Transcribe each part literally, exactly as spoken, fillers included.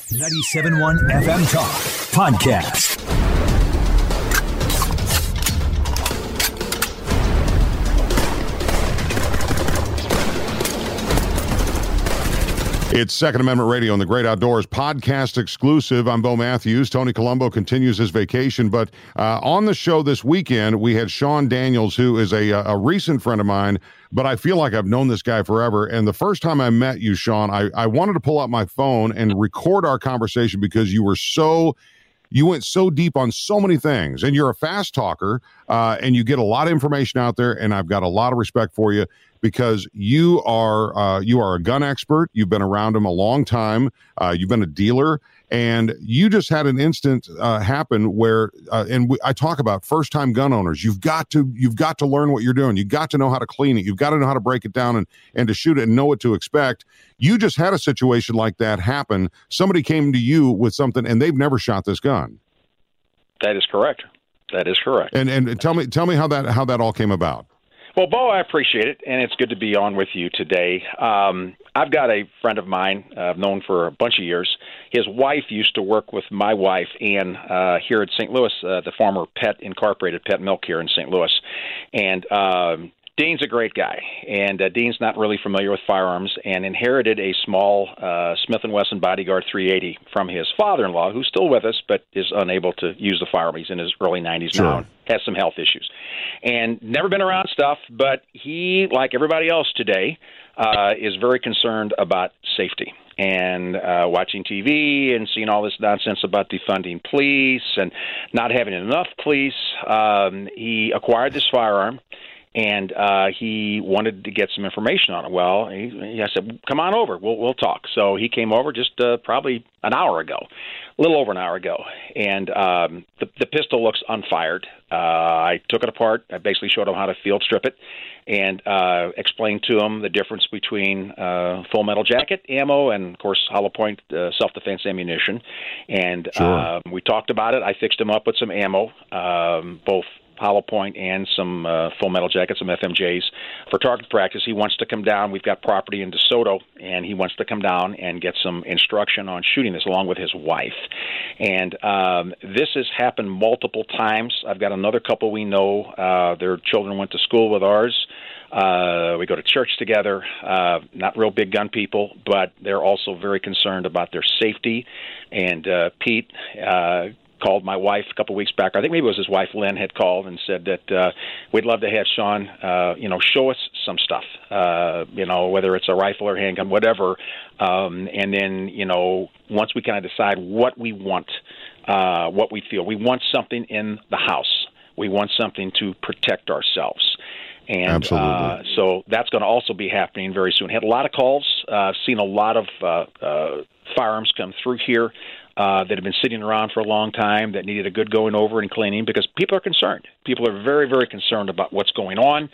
ninety-seven point one F M Talk Podcast. It's Second Amendment Radio and the Great Outdoors podcast exclusive. I'm Bo Matthews. Tony Colombo continues his vacation, but uh, on the show this weekend, we had Sean Daniels, who is a, a recent friend of mine, but I feel like I've known this guy forever. And the first time I met you, Sean, I, I wanted to pull out my phone and record our conversation because you were so... You went so deep on so many things, and you're a fast talker, uh, and you get a lot of information out there, and I've got a lot of respect for you because you are uh, you are a gun expert. You've been around them a long time. Uh, you've been a dealer, and you just had an instant uh, happen where, uh, and we, I talk about first-time gun owners. You've got to you've got to learn what you're doing. You've got to know how to clean it. You've got to know how to break it down and and to shoot it and know what to expect. You just had a situation like that happen. Somebody came to you with something, and they've never shot this gun. That is correct. That is correct. And and tell me tell me how that how that all came about. Well, Bo, I appreciate it, and it's good to be on with you today. Um, I've got a friend of mine uh, I've known for a bunch of years. His wife used to work with my wife, Ann, uh, here at Saint Louis, uh, the former Pet Incorporated Pet Milk here in Saint Louis. And um, Dean's a great guy, and uh, Dean's not really familiar with firearms and inherited a small uh, Smith and Wesson Bodyguard three eighty from his father-in-law, who's still with us but is unable to use the firearm. He's in his early nineties Sure. now and has some health issues. And never been around stuff, but he, like everybody else today, uh, is very concerned about safety. And uh, watching T V and seeing all this nonsense about defunding police and not having enough police, um, he acquired this firearm. And uh, he wanted to get some information on it. Well, he, he, I said, come on over. We'll we'll talk. So he came over just uh, probably an hour ago, a little over an hour ago. And um, the, the pistol looks unfired. Uh, I took it apart. I basically showed him how to field strip it and uh, explained to him the difference between uh, full metal jacket ammo and, of course, hollow point uh, self-defense ammunition. And Sure. uh, we talked about it. I fixed him up with some ammo, um, both hollow point and some uh, full metal jackets, some F M Js for target practice. He wants to come down. We've got property in DeSoto, and he wants to come down and get some instruction on shooting this along with his wife. And um, this has happened multiple times. I've got another couple we know. Uh, their children went to school with ours. Uh, we go to church together, uh, not real big gun people, but they're also very concerned about their safety. And uh, Pete uh, called my wife a couple weeks back. I think maybe it was his wife, Lynn, had called and said that uh, we'd love to have Sean, uh, you know, show us some stuff, uh, you know, whether it's a rifle or handgun, whatever. Um, and then, you know, once we kind of decide what we want, uh, what we feel, we want something in the house. We want something to protect ourselves. And Absolutely. Uh, so that's going to also be happening very soon. Had a lot of calls, uh, seen a lot of uh, uh, firearms come through here uh, that have been sitting around for a long time that needed a good going over and cleaning because people are concerned. People are very, very concerned about what's going on.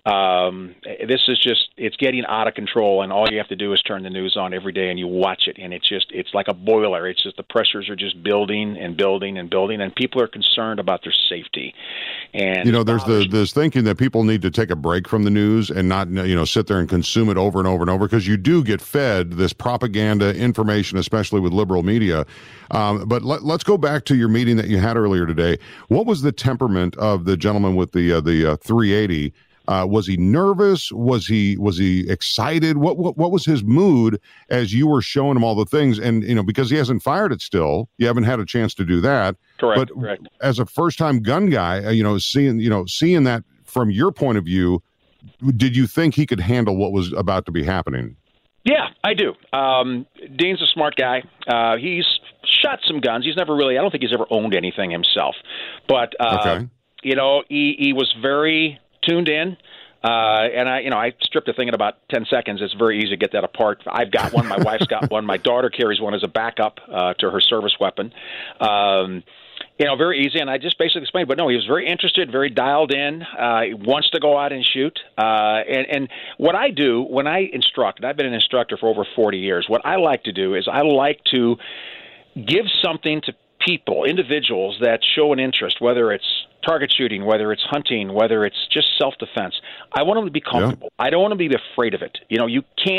Um, this is just, it's getting out of control, and all you have to do is turn the news on every day and you watch it, and it's just, it's like a boiler. It's just the pressures are just building and building and building, and people are concerned about their safety. And you know, there's the this thinking that people need to take a break from the news and not, you know, sit there and consume it over and over and over because you do get fed this propaganda information, especially with liberal media. Um, but let, let's go back to your meeting that you had earlier today. What was the temperament of the gentleman with the uh, the uh, three eighty? Uh, was he nervous? Was he was he excited? What, what what was his mood as you were showing him all the things? And you know, because he hasn't fired it still, you haven't had a chance to do that. Correct. But correct. as a first-time gun guy, uh, you know, seeing you know seeing that from your point of view, did you think he could handle what was about to be happening? Yeah, I do. Um, Dean's a smart guy. Uh, he's shot some guns. He's never really. I don't think he's ever owned anything himself. But uh, Okay. you know, he he was very tuned in. Uh, and I, you know, I stripped the thing in about ten seconds. It's very easy to get that apart. I've got one. My wife's got one. My daughter carries one as a backup uh, to her service weapon. Um, you know, very easy. And I just basically explained. But no, he was very interested, very dialed in. Uh, he wants to go out and shoot. Uh, and, and what I do when I instruct, and I've been an instructor for over forty years, what I like to do is I like to give something to people, individuals that show an interest, whether it's target shooting, whether it's hunting, whether it's just self-defense. I want them to be comfortable. Yeah. I don't want them to be afraid of it. You know, you can't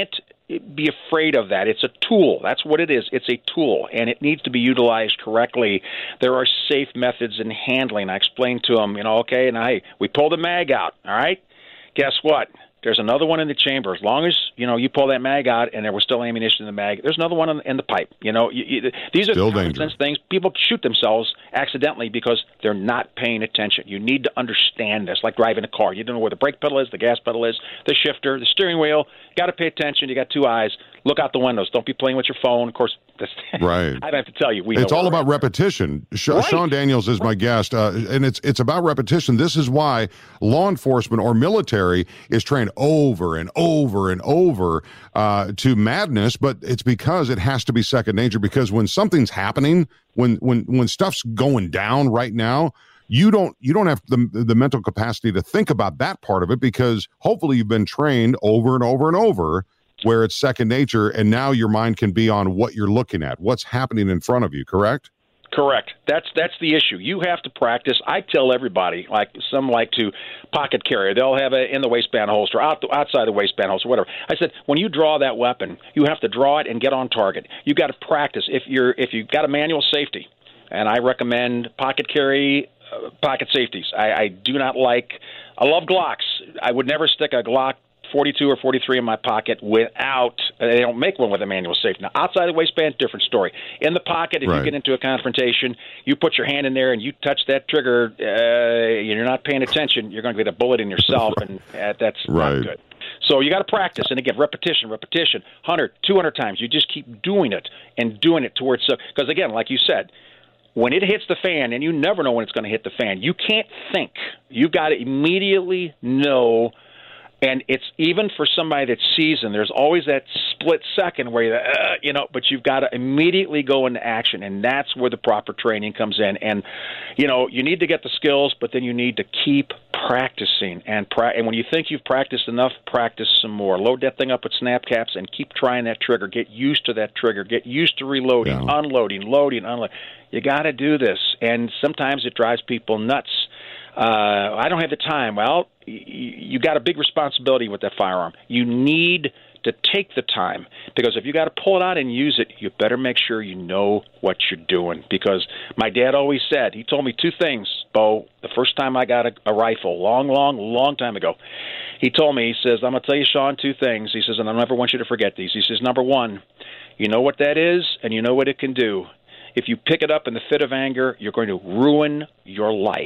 be afraid of that. It's a tool. That's what it is. It's a tool, and it needs to be utilized correctly. There are safe methods in handling. I explained to them, you know, okay, and I we pull the mag out, all right? Guess what? There's another one in the chamber. As long as, you know, you pull that mag out and there was still ammunition in the mag, there's another one in, in the pipe. You know, you, you, these are still common sense things. People shoot themselves accidentally because they're not paying attention. You need to understand this, like driving a car. You don't know where the brake pedal is, the gas pedal is, the shifter, the steering wheel. You got to pay attention. You got two eyes. Look out the windows. Don't be playing with your phone. Of course, that's, right. I don't have to tell you. We it's know all about repetition. Sh- right. Sean Daniels is my guest, uh, and it's it's about repetition. This is why law enforcement or military is trained over and over and over uh, to madness, but it's because it has to be second nature. Because when something's happening, when when when stuff's going down right now, you don't you don't have the the mental capacity to think about that part of it, because hopefully you've been trained over and over and over, where it's second nature, and now your mind can be on what you're looking at, what's happening in front of you, correct? Correct. That's that's the issue. You have to practice. I tell everybody, like some like to pocket carry. They'll have it in the waistband holster, out the, outside the waistband holster, whatever. I said, when you draw that weapon, you have to draw it and get on target. You got to practice. If you're if you've got a manual safety, and I recommend pocket carry, uh, pocket safeties. I, I do not like. I love Glocks. I would never stick a Glock forty-two or forty-three in my pocket without, they don't make one with a manual safety. Now, outside the waistband, different story. In the pocket, if right. you get into a confrontation, you put your hand in there and you touch that trigger, uh, you're not paying attention, you're going to get a bullet in yourself, and uh, that's right. not good. So you got to practice, and again, repetition, repetition, one hundred, two hundred times. You just keep doing it and doing it towards, because again, like you said, when it hits the fan, and you never know when it's going to hit the fan, you can't think. You've got to immediately know. And it's even for somebody that's seasoned, there's always that split second where, you, uh, you know, but you've got to immediately go into action, and that's where the proper training comes in. And, you know, you need to get the skills, but then you need to keep practicing. And pra- and when you think you've practiced enough, practice some more. Load that thing up with snap caps and keep trying that trigger. Get used to that trigger. Get used to reloading, yeah. unloading, loading, unloading. You got to do this, and sometimes it drives people nuts. Uh, I don't have the time. Well, y- you got a big responsibility with that firearm. You need to take the time, because if you got to pull it out and use it, you better make sure you know what you're doing. Because my dad always said, he told me two things, Bo, the first time I got a, a rifle, long, long, long time ago. He told me, he says, I'm going to tell you, Sean, two things. He says, and I never want you to forget these. He says, number one, you know what that is, and you know what it can do. If you pick it up in the fit of anger, you're going to ruin your life.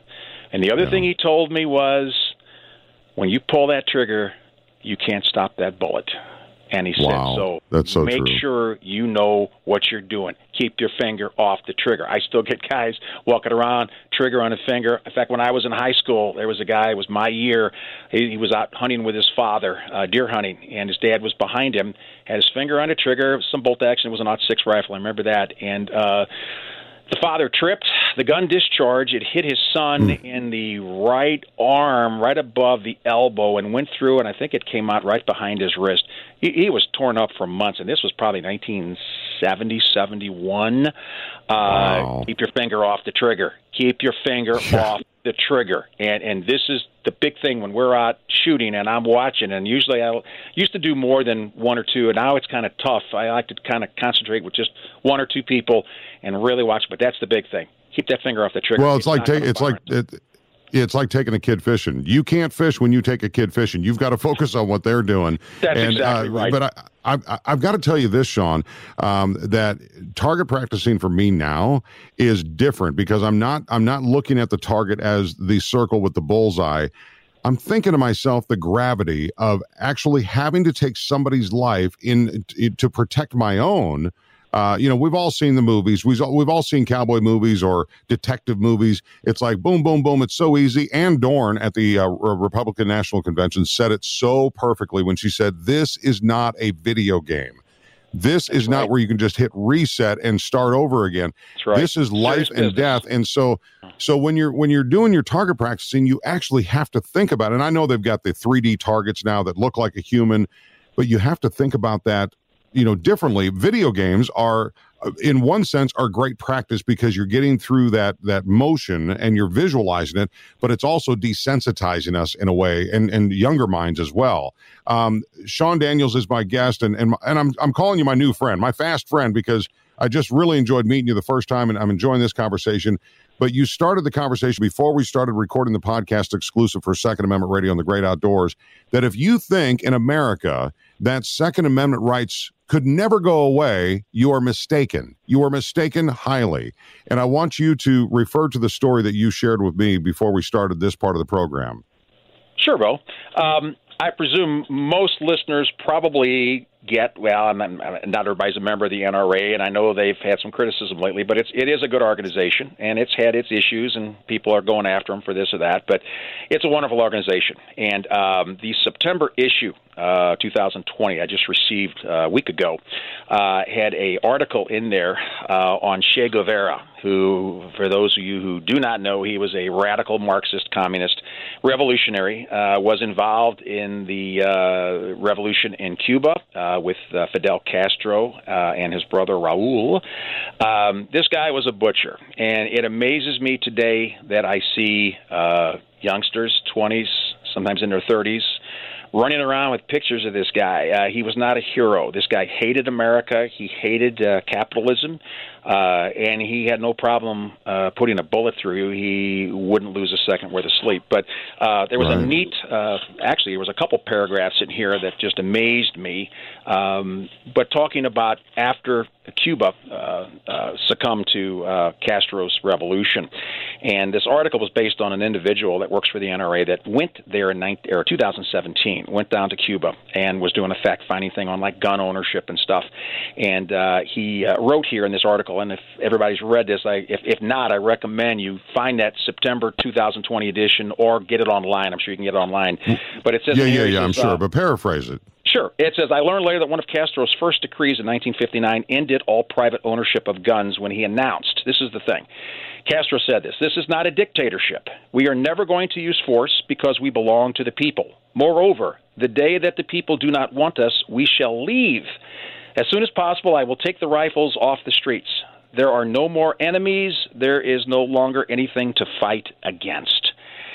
And the other yeah. thing he told me was, when you pull that trigger, you can't stop that bullet. And he wow. said, so, That's so make true. sure you know what you're doing. Keep your finger off the trigger. I still get guys walking around, trigger on a finger. In fact, when I was in high school, there was a guy, it was my year, he, he was out hunting with his father, uh, deer hunting, and his dad was behind him, had his finger on a trigger, some bolt action, it was an aught six rifle, I remember that, and uh, the father tripped, the gun discharged, it hit his son mm. in the right arm, right above the elbow, and went through, and I think it came out right behind his wrist. He, he was torn up for months, and this was probably nineteen seventy, seventy-one. Uh, wow. Keep your finger off the trigger. Keep your finger off the trigger. And and this is the big thing when we're out shooting and I'm watching, and usually I used to do more than one or two, and now it's kind of tough. I like to kind of concentrate with just one or two people and really watch, but that's the big thing. Keep that finger off the trigger. Well, it's, it's like take, it's like it, it's like taking a kid fishing. You can't fish when you take a kid fishing. You've got to focus on what they're doing. That's and, exactly uh, right. But I, I, I've got to tell you this, Sean, um, that target practicing for me now is different, because I'm not I'm not looking at the target as the circle with the bullseye. I'm thinking to myself the gravity of actually having to take somebody's life in, in to protect my own. Uh, you know, we've all seen the movies. We've all, we've all seen cowboy movies or detective movies. It's like boom, boom, boom. It's so easy. Ann Dorn at the uh, Republican National Convention said it so perfectly when she said, "This is not a video game. This That's is right. not where you can just hit reset and start over again. That's right. This is life Serious and business. death." And so, so when you're when you're doing your target practicing, you actually have to think about it. And I know they've got the three D targets now that look like a human, but you have to think about that, you know, differently. Video games are in one sense, are great practice because you're getting through that that motion and you're visualizing it, but it's also desensitizing us in a way, and, and younger minds as well. Um, Sean Daniels is my guest, and and, and I'm, I'm calling you my new friend, my fast friend, because I just really enjoyed meeting you the first time, and I'm enjoying this conversation. But you started the conversation before we started recording the podcast exclusive for Second Amendment Radio on the Great Outdoors, that if you think in America that Second Amendment rights could never go away, you are mistaken. You are mistaken highly. And I want you to refer to the story that you shared with me before we started this part of the program. Sure, Bo. Um, I presume most listeners probably get, well, I'm, I'm, not everybody's a member of the N R A, and I know they've had some criticism lately, but it's, it is a good organization, and it's had its issues, and people are going after them for this or that, but it's a wonderful organization. And um, the September issue, uh, two thousand twenty, I just received uh, a week ago, uh, had a article in there uh, on Che Guevara, who, for those of you who do not know, he was a radical Marxist communist revolutionary, uh, was involved in the uh, revolution in Cuba, uh, with uh, Fidel Castro uh, and his brother Raul. Um, this guy was a butcher, and it amazes me today that I see uh, youngsters, twenties, sometimes in their thirties, running around with pictures of this guy. Uh, he was not a hero. This guy hated America. He hated uh, capitalism, uh, and he had no problem uh, putting a bullet through you. He wouldn't lose a second worth of sleep. But uh, there was right. a neat, uh, actually, there was a couple paragraphs in here that just amazed me. Um, but talking about after Cuba uh, uh, succumbed to uh, Castro's revolution. And this article was based on an individual that works for the N R A that went there in nineteen, or two thousand seventeen, went down to Cuba and was doing a fact-finding thing on like gun ownership and stuff. And uh, he uh, wrote here in this article, and if everybody's read this, I, if, if not, I recommend you find that September two thousand twenty edition or get it online. I'm sure you can get it online. But it says, yeah, yeah, yeah, says, I'm sure, uh, but paraphrase it. Sure. It says, I learned later that one of Castro's first decrees in nineteen fifty-nine ended all private ownership of guns when he announced, this is the thing, Castro said this, this is not a dictatorship. We are never going to use force because we belong to the people. Moreover, the day that the people do not want us, we shall leave. As soon as possible, I will take the rifles off the streets. There are no more enemies. There is no longer anything to fight against.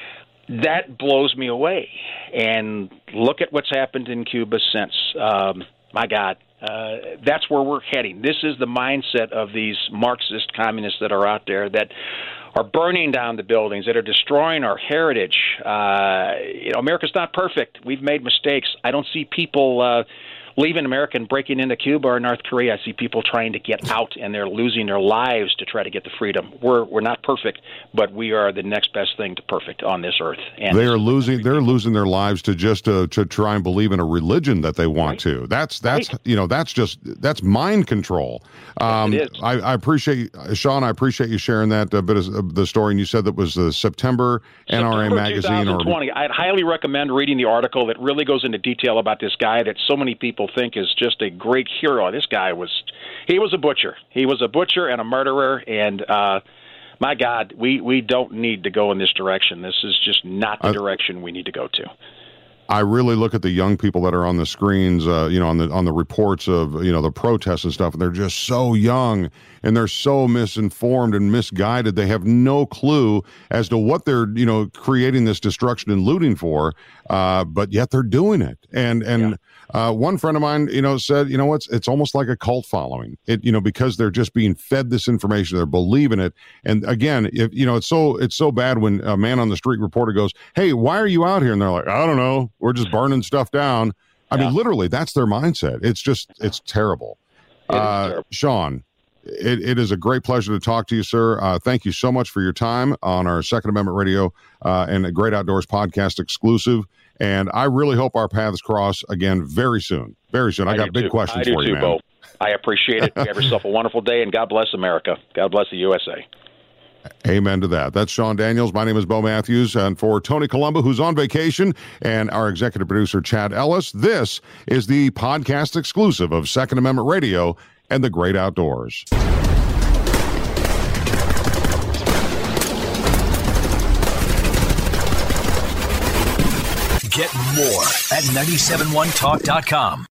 That blows me away. And look at what's happened in Cuba since. Um, my God, uh, that's where we're heading. This is the mindset of these Marxist communists that are out there that are burning down the buildings, that are destroying our heritage. Uh, you know, America's not perfect. We've made mistakes. I don't see people uh, leaving America and breaking into Cuba or North Korea. I see people trying to get out, and they're losing their lives to try to get the freedom. We're we're not perfect, but we are the next best thing to perfect on this earth. And they are losing. They're losing their lives to just uh, to try and believe in a religion that they want right. to. That's that's right. you know that's just that's mind control. Um, yes, it is. I, I appreciate Sean. I appreciate you sharing that uh, bit of the story. And you said that was the September, September N R A magazine. twenty twenty. Or I'd highly recommend reading the article. That really goes into detail about this guy that so many people think is just a great hero. This guy was, he was a butcher. He was a butcher and a murderer, and uh, my God, we, we don't need to go in this direction. This is just not the I, direction we need to go to. I really look at the young people that are on the screens, uh, you know, on the on the reports of, you know, the protests and stuff, and they're just so young and they're so misinformed and misguided. They have no clue as to what they're, you know, creating this destruction and looting for, uh, but yet they're doing it. And and yeah. uh, one friend of mine, you know, said, you know, it's it's almost like a cult following. It, you know, because they're just being fed this information, they're believing it. And again, if you know, it's so it's so bad when a man on the street reporter goes, "Hey, why are you out here?" And they're like, "I don't know. We're just burning stuff down." I yeah. mean, literally, that's their mindset. It's just, it's terrible. It uh, terrible. Sean, it, it is a great pleasure to talk to you, sir. Uh, thank you so much for your time on our Second Amendment Radio uh, and a Great Outdoors podcast exclusive. And I really hope our paths cross again very soon. Very soon. I, I got big too. questions I for do you, too, man. Bo. I appreciate it. You have yourself a wonderful day, and God bless America. God bless the U S A. Amen to that. That's Sean Daniels. My name is Bo Matthews. And for Tony Colombo, who's on vacation, and our executive producer, Chad Ellis, this is the podcast exclusive of Second Amendment Radio and the Great Outdoors. Get more at nine seven one talk dot com.